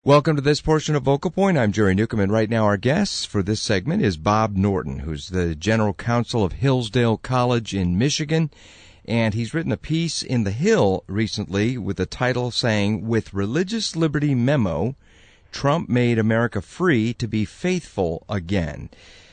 Welcome to this portion of Vocal Point. I'm Jerry Newcomb, and right now our guest for this segment is Bob Norton, who's the general counsel of Hillsdale College in Michigan. And he's written a piece in The Hill recently with the title saying, "With Religious Liberty Memo, Trump Made America Free to Be Faithful Again."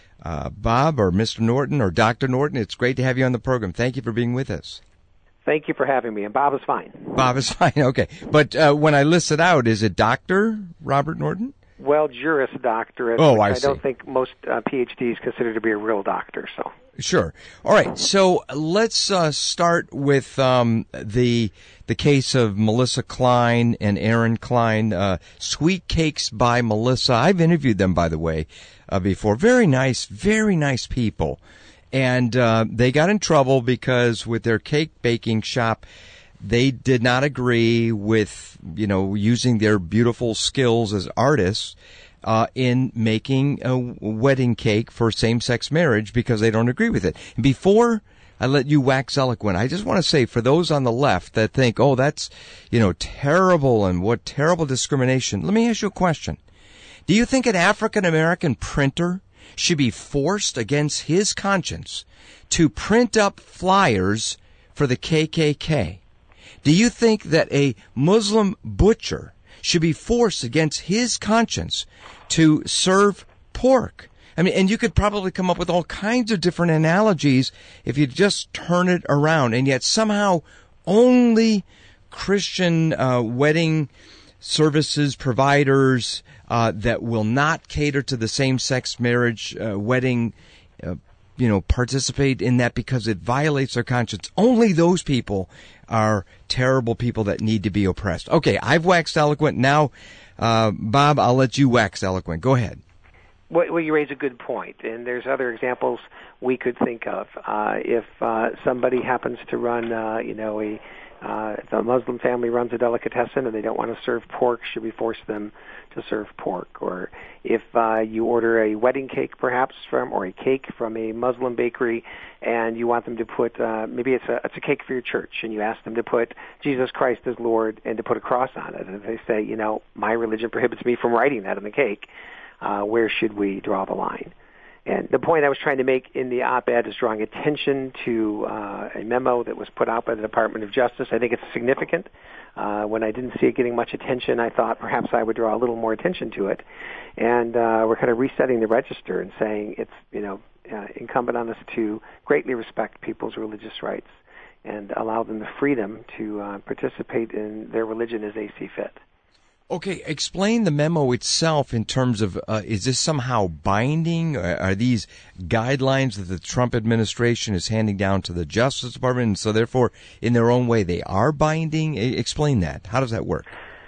Bob, or Mr. Norton, or Dr. Norton, it's great to have you on the program. Thank you for being with us. Thank you for having me, and Bob is fine. Bob is fine, okay. But when I list it out, is it Dr. Robert Norton? Well, Juris Doctorate, which I don't think most PhDs consider to be a real doctor. So sure. All right, so let's start with the case of Melissa Klein and Aaron Klein, Sweet Cakes by Melissa. I've interviewed them, by the way, before. Very nice people. And they got in trouble because with their cake baking shop, they did not agree with, using their beautiful skills as artists in making a wedding cake for same-sex marriage because they don't agree with it. And before I let you wax eloquent, I just want to say for those on the left that think, oh, that's, terrible and what terrible discrimination, let me ask you a question. Do you think an African-American printer should be forced against his conscience to print up flyers for the KKK? Do you think that a Muslim butcher should be forced against his conscience to serve pork? I mean, and you could probably come up with all kinds of different analogies if you just turn it around, and yet somehow only Christian wedding services providers that will not cater to the same-sex marriage wedding, participate in that because it violates their conscience. Only those people are terrible people that need to be oppressed. Okay, I've waxed eloquent. Now, Bob, I'll let you wax eloquent. Go ahead. Well, you raise a good point, and there's other examples we could think of. If somebody happens to run, if a Muslim family runs a delicatessen and they don't want to serve pork, should we force them to serve pork? Or if you order a wedding cake perhaps or a cake from a Muslim bakery and you want them to put, maybe it's a cake for your church, and you ask them to put Jesus Christ as Lord and to put a cross on it. And if they say, my religion prohibits me from writing that on the cake, where should we draw the line? And the point I was trying to make in the op-ed is drawing attention to a memo that was put out by the Department of Justice. I think it's significant. When I didn't see it getting much attention, I thought perhaps I would draw a little more attention to it. And we're kind of resetting the register and saying it's incumbent on us to greatly respect people's religious rights and allow them the freedom to participate in their religion as they see fit. Okay, explain the memo itself in terms of, is this somehow binding? Are these guidelines that the Trump administration is handing down to the Justice Department, and so therefore, in their own way, they are binding? Explain that. How does that work?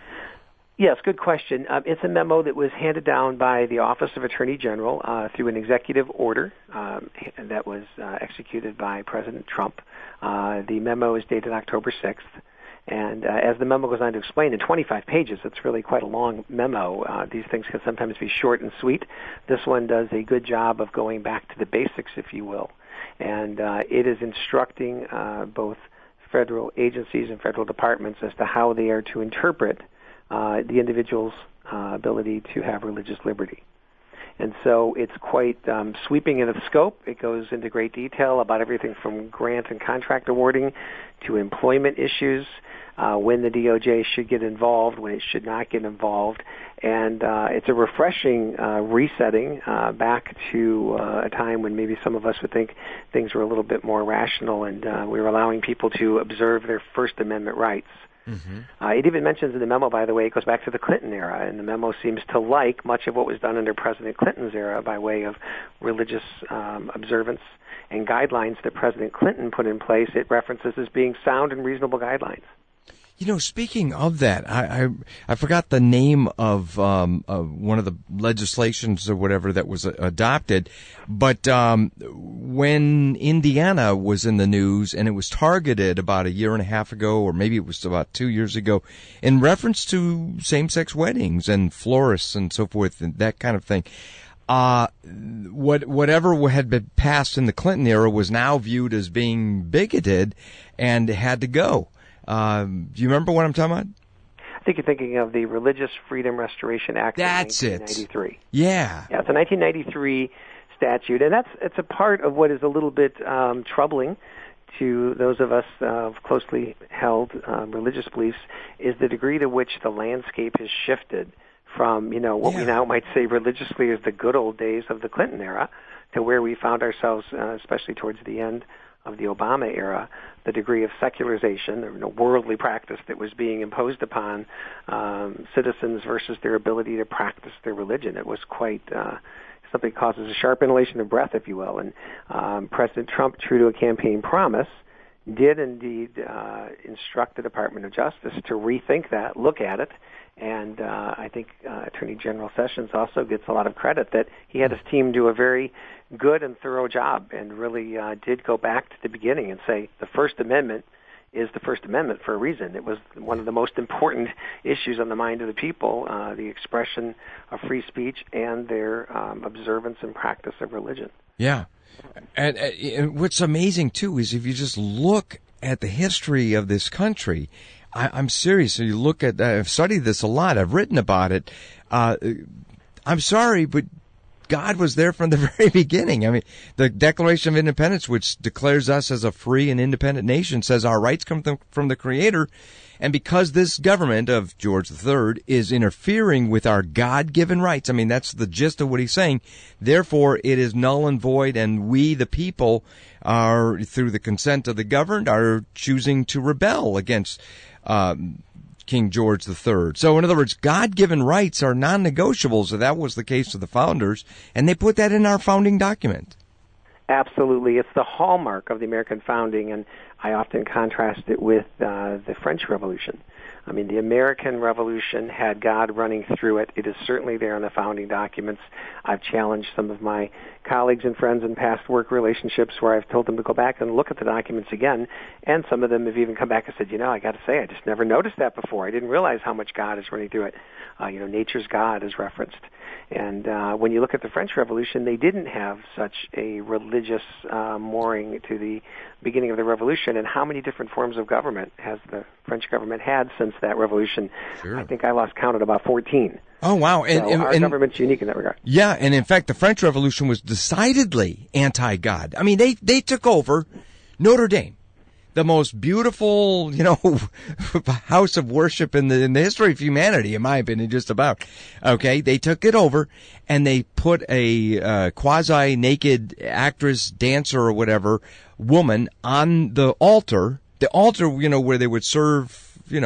Yes, good question. It's a memo that was handed down by the Office of Attorney General through an executive order that was executed by President Trump. The memo is dated October 6th. And as the memo goes on to explain, in 25 pages, it's really quite a long memo. These things can sometimes be short and sweet. This one does a good job of going back to the basics, if you will. And it is instructing both federal agencies and federal departments as to how they are to interpret the individual's ability to have religious liberty. And so it's quite sweeping in its scope. It goes into great detail about everything from grant and contract awarding to employment issues, when the DOJ should get involved, when it should not get involved. And it's a refreshing resetting back to a time when maybe some of us would think things were a little bit more rational and we were allowing people to observe their First Amendment rights. Mm-hmm. It even mentions in the memo, by the way, it goes back to the Clinton era, and the memo seems to like much of what was done under President Clinton's era by way of religious observance and guidelines that President Clinton put in place. It references as being sound and reasonable guidelines. Speaking of that, I forgot the name of one of the legislations or whatever that was adopted, but when Indiana was in the news and it was targeted about a year and a half ago, or maybe it was about 2 years ago, in reference to same-sex weddings and florists and so forth and that kind of thing. Whatever had been passed in the Clinton era was now viewed as being bigoted and had to go. Do you remember what I'm talking about? think you're thinking of the Religious Freedom Restoration Act That's of 1993. It. Yeah. Yeah, it's a 1993 statute, and it's a part of what is a little bit troubling to those of us of closely held religious beliefs, is the degree to which the landscape has shifted from, what we now might say religiously as the good old days of the Clinton era to where we found ourselves, especially towards the end of the Obama era, the degree of secularization, or worldly practice that was being imposed upon citizens versus their ability to practice their religion. It was quite something causes a sharp inhalation of breath, if you will. And President Trump, true to a campaign promise, did indeed instruct the Department of Justice to rethink that, look at it, and I think Attorney General Sessions also gets a lot of credit that he had his team do a very good and thorough job and really did go back to the beginning and say the First Amendment is the First Amendment for a reason. It was one of the most important issues on the mind of the people, the expression of free speech and their observance and practice of religion. Yeah. And what's amazing, too, is if you just look at the history of this country, I'm serious. So you look at, I've studied this a lot. I've written about it. I'm sorry, but God was there from the very beginning. I mean, the Declaration of Independence, which declares us as a free and independent nation, says our rights come from the Creator. And because this government of George III is interfering with our God-given rights, I mean, that's the gist of what he's saying, therefore it is null and void, and we, the people, are, through the consent of the governed, are choosing to rebel against King George III. So, in other words, God-given rights are non-negotiable, so that was the case of the founders, and they put that in our founding document. Absolutely. It's the hallmark of the American founding, and I often contrast it with the French Revolution. I mean, the American Revolution had God running through it. It is certainly there in the founding documents. I've challenged some of my colleagues and friends in past work relationships where I've told them to go back and look at the documents again, and some of them have even come back and said, I got to say, I just never noticed that before. I didn't realize how much God is running through it. Nature's God is referenced. And when you look at the French Revolution, they didn't have such a religious mooring to the beginning of the revolution. And how many different forms of government has the French government had since that revolution? Sure. I think I lost count at about 14. Oh, wow. And our government's unique in that regard. Yeah, and in fact, the French Revolution was decidedly anti-God. I mean, they took over Notre Dame, the most beautiful, house of worship in the history of humanity, in my opinion, just about. Okay, they took it over, and they put a quasi-naked actress, dancer, or whatever, woman on the altar. The altar, where they would serve,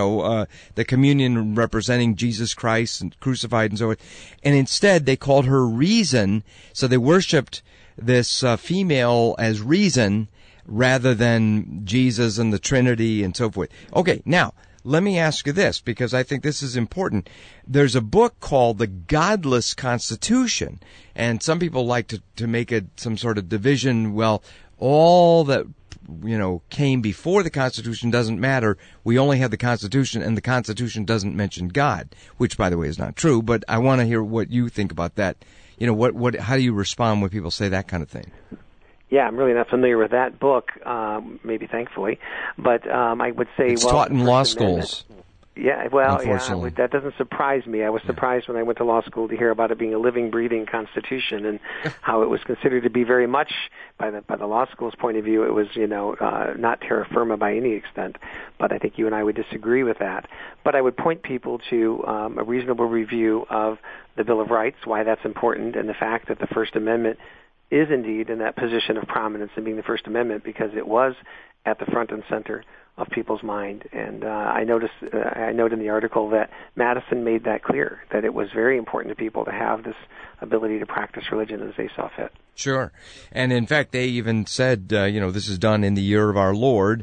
the communion representing Jesus Christ and crucified and so on. And instead, they called her Reason, so they worshipped this female as Reason, rather than Jesus and the Trinity and so forth. Okay, now, let me ask you this, because I think this is important. There's a book called The Godless Constitution, and some people like to make it some sort of division. Well, all that, came before the Constitution doesn't matter. We only have the Constitution, and the Constitution doesn't mention God, which, by the way, is not true, but I want to hear what you think about that. How do you respond when people say that kind of thing? Yeah, I'm really not familiar with that book, maybe thankfully. But I would say... It's taught in law schools. Yeah, that doesn't surprise me. I was surprised when I went to law school to hear about it being a living, breathing constitution and how it was considered to be very much, by the law school's point of view, it was, not terra firma by any extent. But I think you and I would disagree with that. But I would point people to a reasonable review of the Bill of Rights, why that's important, and the fact that the First Amendment is indeed in that position of prominence in being the First Amendment because it was at the front and center of people's mind. And I note in the article that Madison made that clear, that it was very important to people to have this ability to practice religion as they saw fit. Sure. And in fact, they even said, this is done in the year of our Lord,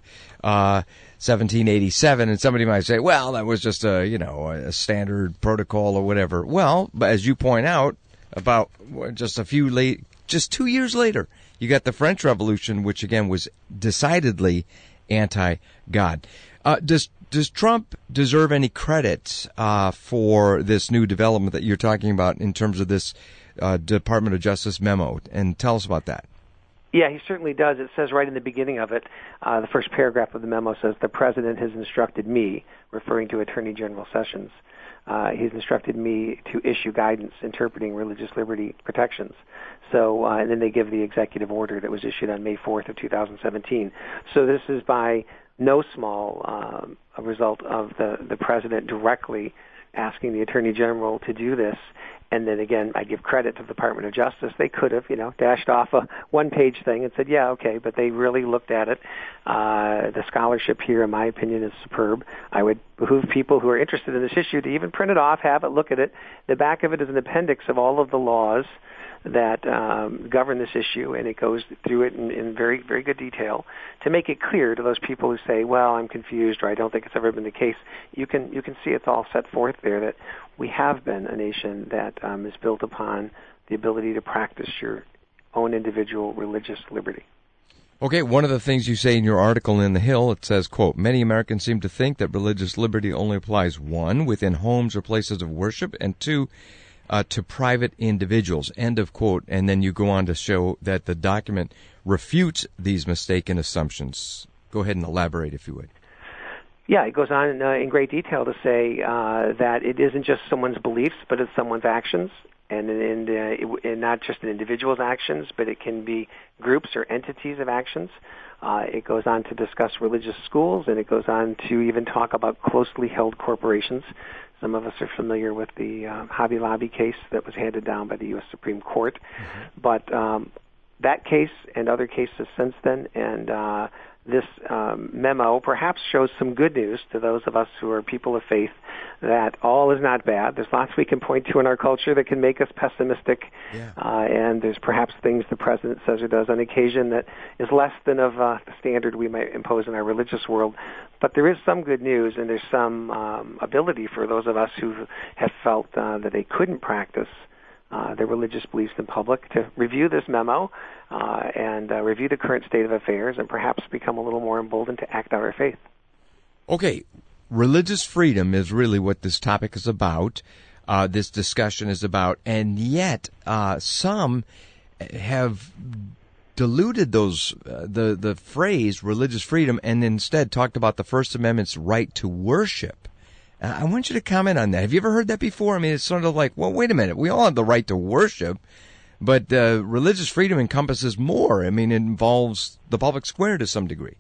1787, and somebody might say, well, that was just a standard protocol or whatever. Well, as you point out, about just 2 years later, you got the French Revolution, which again was decidedly anti-God. Does Trump deserve any credit for this new development that you're talking about in terms of this Department of Justice memo? And tell us about that. Yeah, he certainly does. It says right in the beginning of it, the first paragraph of the memo says, "The President has instructed me," referring to Attorney General Sessions, he's instructed me to issue guidance interpreting religious liberty protections. So, and then they give the executive order that was issued on May 4th of 2017. So this is by no small a result of the President directly asking the Attorney General to do this. And then again, I give credit to the Department of Justice. They could have, dashed off a one-page thing and said, yeah, okay, but they really looked at it. The scholarship here, in my opinion, is superb. I would behoove people who are interested in this issue to even print it off, have it, look at it. The back of it is an appendix of all of the laws that govern this issue, and it goes through it in very, very good detail to make it clear to those people who say, well, I'm confused, or I don't think it's ever been the case. You can see it's all set forth there that we have been a nation that is built upon the ability to practice your own individual religious liberty. Okay, one of the things you say in your article in The Hill, it says, quote, "Many Americans seem to think that religious liberty only applies, 1, within homes or places of worship, and 2, to private individuals," end of quote. And then you go on to show that the document refutes these mistaken assumptions. Go ahead and elaborate, if you would. Yeah, it goes on in great detail to say that it isn't just someone's beliefs, but it's someone's actions, and not just an individual's actions, but it can be groups or entities of actions. It goes on to discuss religious schools, and it goes on to even talk about closely held corporations. Some of us are familiar with the Hobby Lobby case that was handed down by the U.S. Supreme Court. Mm-hmm. But that case and other cases since then, and this memo perhaps shows some good news to those of us who are people of faith, that all is not bad. There's lots we can point to in our culture that can make us pessimistic, and there's perhaps things the President says or does on occasion that is less than of the standard we might impose in our religious world. But there is some good news, and there's some ability for those of us who have felt that they couldn't practice their religious beliefs in public to review this memo and review the current state of affairs and perhaps become a little more emboldened to act out our faith. Okay, religious freedom is really what this topic is about, this discussion is about, and yet some have diluted those the phrase religious freedom and instead talked about the First Amendment's right to worship. I want you to comment on that. Have you ever heard that before? I mean, it's sort of like, well, wait a minute. We all have the right to worship, but religious freedom encompasses more. I mean, it involves the public square to some degree.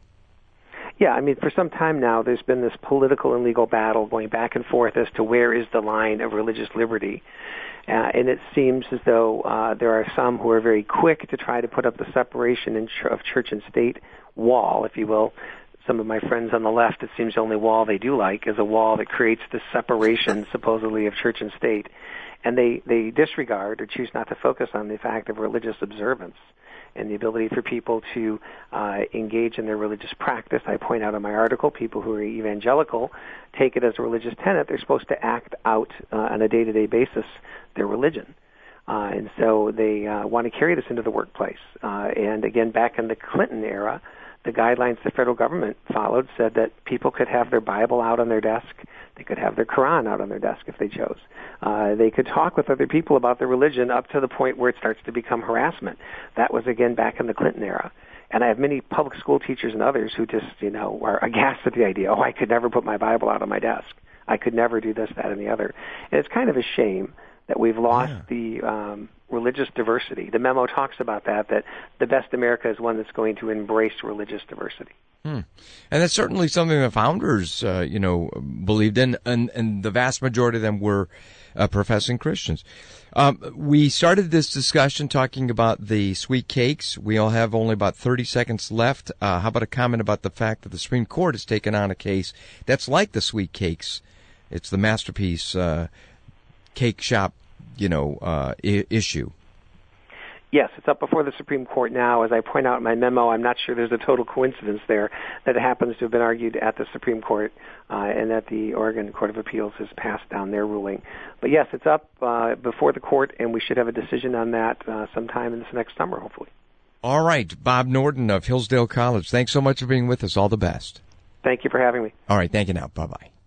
Yeah, I mean, for some time now, there's been this political and legal battle going back and forth as to where is the line of religious liberty. And it seems as though there are some who are very quick to try to put up the separation of church and state wall, if you will. Some of my friends on the left, it seems the only wall they do like is a wall that creates this separation, supposedly, of church and state. And they disregard or choose not to focus on the fact of religious observance and the ability for people to engage in their religious practice. I point out in my article, people who are evangelical take it as a religious tenet. They're supposed to act out on a day-to-day basis their religion. And so they want to carry this into the workplace. And again, back in the Clinton era, the guidelines the federal government followed said that people could have their Bible out on their desk. They could have their Quran out on their desk if they chose. They could talk with other people about their religion up to the point where it starts to become harassment. That was, again, back in the Clinton era. And I have many public school teachers and others who just, are aghast at the idea, I could never put my Bible out on my desk. I could never do this, that, and the other. And it's kind of a shame that we've lost the religious diversity. The memo talks about that the best America is one that's going to embrace religious diversity. And that's certainly something the founders, believed in, and the vast majority of them were professing Christians. We started this discussion talking about the sweet cakes. We all have only about 30 seconds left. How about a comment about the fact that the Supreme Court has taken on a case that's like the sweet cakes? It's the Masterpiece cake shop, issue. Yes, it's up before the Supreme Court now. As I point out in my memo, I'm not sure there's a total coincidence there that it happens to have been argued at the Supreme Court and that the Oregon Court of Appeals has passed down their ruling. But yes, it's up before the court, and we should have a decision on that sometime in this next summer, hopefully. All right. Bob Norden of Hillsdale College, thanks so much for being with us. All the best. Thank you for having me. All right. Thank you now. Bye-bye.